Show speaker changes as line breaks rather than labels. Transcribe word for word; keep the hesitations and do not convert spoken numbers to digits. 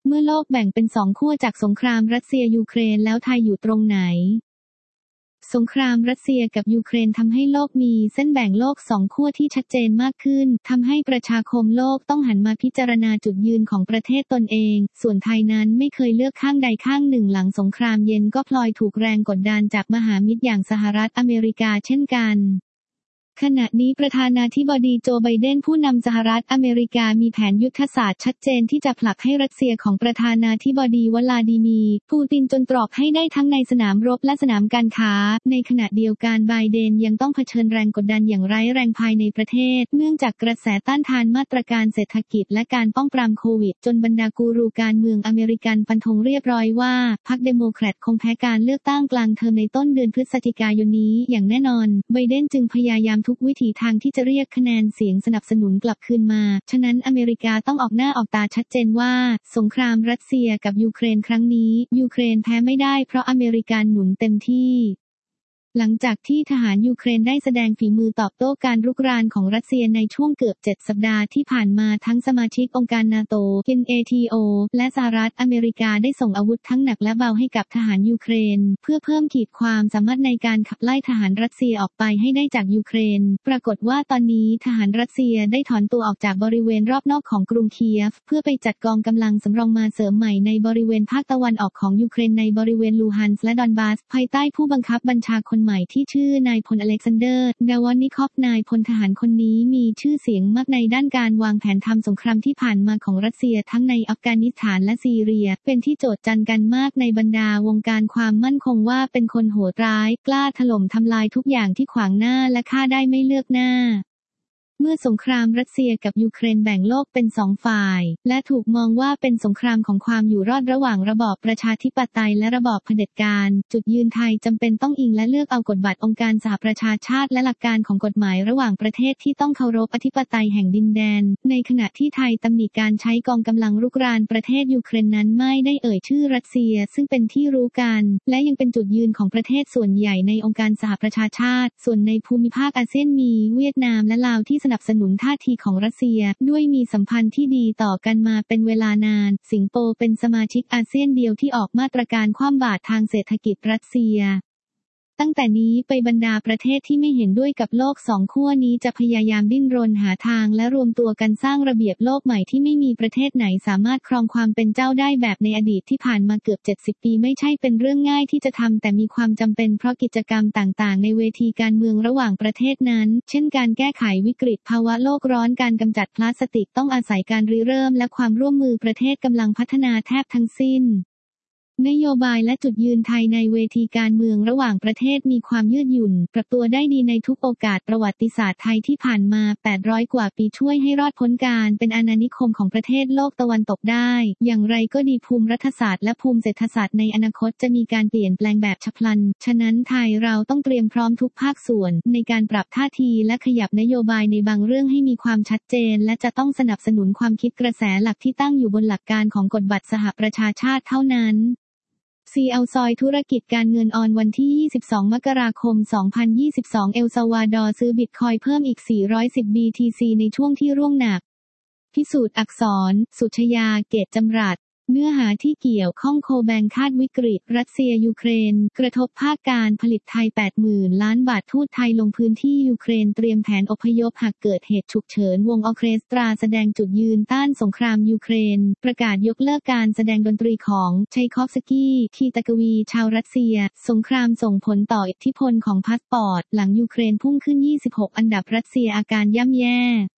เมื่อโลกแบ่งเป็นสองขั้วจากสงครามรัสเซียยูเครนแล้วไทยอยู่ตรงไหนสงครามรัสเซียกับยูเครนทำให้โลกมีเส้นแบ่งโลกสองขั้วที่ชัดเจนมากขึ้นทำให้ประชาคมโลกต้องหันมาพิจารณาจุดยืนของประเทศตนเองส่วนไทยนั้นไม่เคยเลือกข้างใดข้างหนึ่งหลังสงครามเย็นก็พลอยถูกแรงกดดันจากมหามิตรอย่างสหรัฐอเมริกาเช่นกันขณะนี้ประธานาธิบดีโจไบเดนผู้นำสหรัฐอเมริกามีแผนยุทธศาสตร์ชัดเจนที่จะผลักให้รัสเซียของประธานาธิบดีวลาดิมีร์ปูตินจนตรอกให้ได้ทั้งในสนามรบและสนามการค้าในขณะเดียวกันไบเดนยังต้องเผชิญแรงกดดันอย่างร้ายแรงภายในประเทศเนื่องจากกระแสต้านทานมาตรการเศรษฐกิจและการป้องปรามโควิดจนบรรดากูรูการเมืองอเมริกันฟันธงเรียบร้อยว่าพรรคเดโมแครตคงแพ้การเลือกตั้งกลางเทอมในต้นเดือนพฤศจิกายนนี้อย่างแน่นอนไบเดนจึงพยายามทุกวิถีทางที่จะเรียกคะแนนเสียงสนับสนุนกลับคืนมาฉะนั้นอเมริกาต้องออกหน้าออกตาชัดเจนว่าสงครามรัสเซียกับยูเครนครั้งนี้ยูเครนแพ้ไม่ได้เพราะอเมริกันหนุนเต็มที่หลังจากที่ทหารยูเครนได้แสดงฝีมือตอบโต้การรุกรานของรัสเซียในช่วงเกือบเจ็ดสัปดาห์ที่ผ่านมาทั้งสมาชิกองค์การนาโต เอ็น เอ ที โอ และสหรัฐอเมริกาได้ส่งอาวุธทั้งหนักและเบาให้กับทหารยูเครนเพื่อเพิ่มขีดความสามารถในการขับไล่ทหารรัสเซียออกไปให้ได้จากยูเครนปรากฏว่าตอนนี้ทหารรัสเซียได้ถอนตัวออกจากบริเวณรอบนอกของกรุงเคียฟเพื่อไปจัดกองกำลังสำรองมาเสริมใหม่ในบริเวณภาคตะวันออกของยูเครนในบริเวณลูฮันส์และดอนบาสภายใต้ผู้บังคับบัญชาคนใหม่ที่ชื่อนายพลอเล็กซานเดอร์ ดาวอนิคอฟนายพลทหารคนนี้มีชื่อเสียงมากในด้านการวางแผนทำสงครามที่ผ่านมาของรัสเซียทั้งในอัฟกานิสถานและซีเรียเป็นที่โจษจันกันมากในบรรดาวงการความมั่นคงว่าเป็นคนโหดร้ายกล้าถล่มทำลายทุกอย่างที่ขวางหน้าและฆ่าได้ไม่เลือกหน้าเมื่อสงครามรัสเซียกับยูเครนแบ่งโลกเป็นสองฝ่ายและถูกมองว่าเป็นสงครามของความอยู่รอดระหว่างระบอบประชาธิปไตยและระบอบเผด็จการจุดยืนไทยจำเป็นต้องอิงและเลือกเอากฎบัตรองค์การสหประชาชาติและหลักการของกฎหมายระหว่างประเทศที่ต้องเคารพอธิปไตยแห่งดินแดนในขณะที่ไทยตำหนิการใช้กองกำลังรุกรานประเทศยูเครนนั้นไม่ได้เอ่ยชื่อรัสเซียซึ่งเป็นที่รู้กันและยังเป็นจุดยืนของประเทศส่วนใหญ่ในองค์การสหประชาชาติส่วนในภูมิภาคอาเซียนมีเวียดนามและลาวที่สนับสนุนท่าทีของรัสเซียด้วยมีสัมพันธ์ที่ดีต่อกันมาเป็นเวลานานสิงคโปร์เป็นสมาชิกอาเซียนเดียวที่ออกมาตรการคว่ำบาตรทางเศรษฐกิจรัสเซียตั้งแต่นี้ไปบรรดาประเทศที่ไม่เห็นด้วยกับโลกสองขั้วนี้จะพยายามดิ้นรนหาทางและรวมตัวกันสร้างระเบียบโลกใหม่ที่ไม่มีประเทศไหนสามารถครองความเป็นเจ้าได้แบบในอดีตที่ผ่านมาเกือบเจ็ดสิบปีไม่ใช่เป็นเรื่องง่ายที่จะทำแต่มีความจำเป็นเพราะกิจกรรมต่างๆในเวทีการเมืองระหว่างประเทศนั้นเช่นการแก้ไขวิกฤตภาวะโลกร้อนการกำจัดพลาสติกต้องอาศัยการริเริ่มและความร่วมมือประเทศกำลังพัฒนาแทบทั้งสิ้นนโยบายและจุดยืนไทยในเวทีการเมืองระหว่างประเทศมีความยืดหยุ่นปรับตัวได้ดีในทุกโอกาสประวัติศาสตร์ไทยที่ผ่านมาแปดร้อยกว่าปีช่วยให้รอดพ้นการเป็นอาณานิคมของประเทศโลกตะวันตกได้อย่างไรก็ดีภูมิรัฐศาสตร์และภูมิเศรษฐศาสตร์ในอนาคตจะมีการเปลี่ยนแปลงแบบฉับพลันฉะนั้นไทยเราต้องเตรียมพร้อมทุกภาคส่วนในการปรับท่าทีและขยับนโยบายในบางเรื่องให้มีความชัดเจนและจะต้องสนับสนุนความคิดกระแสหลักที่ตั้งอยู่บนหลักการของกฎบัตรสหประชาชาติเท่านั้นซี แอล ซอยธุรกิจการเงินออนวันที่ยี่สิบสองมกราคมสองพันยี่สิบสองเอลซัลวาดอร์ซื้อบิตคอยน์เพิ่มอีกสี่ร้อยสิบ บี ที ซี ในช่วงที่ร่วงหนักพิสูจน์อักษรสุชยาเกตจำรัดเนื้อหาที่เกี่ยวข้องโคแบงคาดวิกฤตรัสเซียยูเครนกระทบภาคการผลิตไทย แปดหมื่น ล้านบาททูตไทยลงพื้นที่ยูเครนเตรียมแผนอพยพหากเกิดเหตุฉุกเฉินวงออร์เคสตราแสดงจุดยืนต้านสงครามยูเครนประกาศยกเลิกการแสดงดนตรีของชัยคอฟสกี้คีตากวีชาวรัสเซียสงครามส่งผลต่ออิทธิพลของพาสปอร์ตหลังยูเครนพุ่งขึ้นยี่สิบหกอันดับรัสเซียอาการย่ำแย่